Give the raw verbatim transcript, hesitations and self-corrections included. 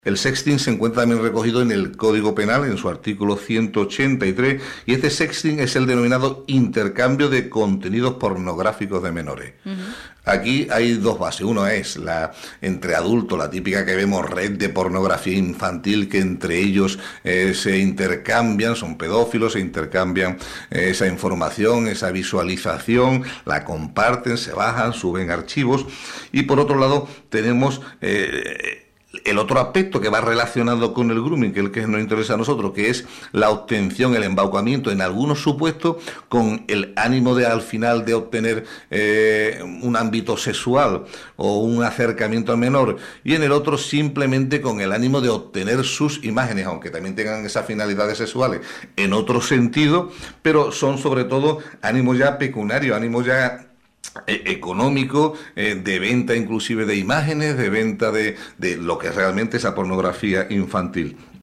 El sexting se encuentra también recogido en el Código Penal, en su artículo ciento ochenta y tres, y este sexting es el denominado intercambio de contenidos pornográficos de menores. Uh-huh. Aquí hay dos bases. Uno es la entre adultos, la típica que vemos, red de pornografía infantil, que entre ellos eh, se intercambian, son pedófilos, se intercambian eh, esa información, esa visualización, la comparten, se bajan, suben archivos. Y por otro lado tenemos Eh, el otro aspecto que va relacionado con el grooming, que es el que nos interesa a nosotros, que es la obtención, el embaucamiento, en algunos supuestos, con el ánimo de al final de obtener eh, un ámbito sexual o un acercamiento al menor, y en el otro simplemente con el ánimo de obtener sus imágenes, aunque también tengan esas finalidades sexuales en otro sentido, pero son sobre todo ánimos ya pecuniarios, ánimos ya económico, eh, de venta inclusive de imágenes, de venta de, de lo que realmente es la pornografía infantil.